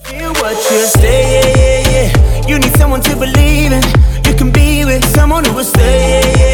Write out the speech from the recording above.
Hear what you say, yeah, yeah, yeah. You need someone to believe in. You can be with someone who will stay, yeah, yeah.